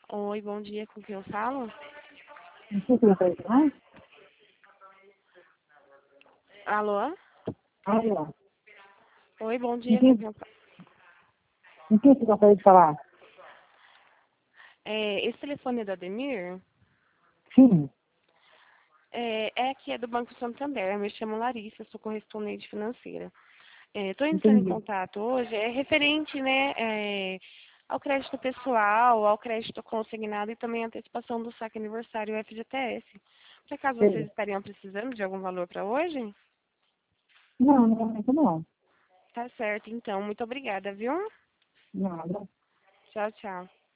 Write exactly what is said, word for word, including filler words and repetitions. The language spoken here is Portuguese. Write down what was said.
Oi, bom dia, com quem eu falo? Não sei se eu falei falar. Alô? Alô. Oi, bom Em dia, com que, quem eu falo? em que você gostaria de falar? É, esse telefone é do Ademir? Sim, É, é aqui, é do Banco Santander, eu me chamo Larissa, sou correspondente financeira. Estou entrando em entendi. contato hoje, é referente, né, é, ao crédito pessoal, ao crédito consignado e também à antecipação do saque aniversário F G T S. Por acaso vocês Sei. estariam precisando de algum valor para hoje? Não, no momento não. Tá certo, então. Muito obrigada, viu? Nada. Tchau, tchau.